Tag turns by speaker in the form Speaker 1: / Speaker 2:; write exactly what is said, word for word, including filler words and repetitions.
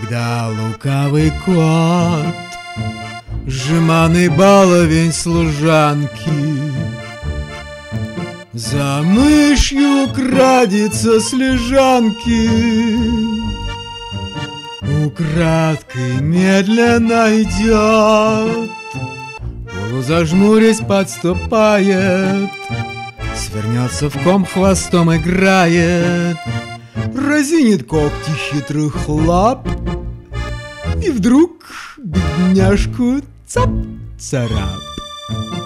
Speaker 1: Когда лукавый кот, жеманный баловень служанки, за мышью крадется с лежанки, украдкой медленно идет, полузажмурясь подступает, свернется в ком, хвостом играет, разинет когти хитрых лап, и вдруг бедняжку цап-царап.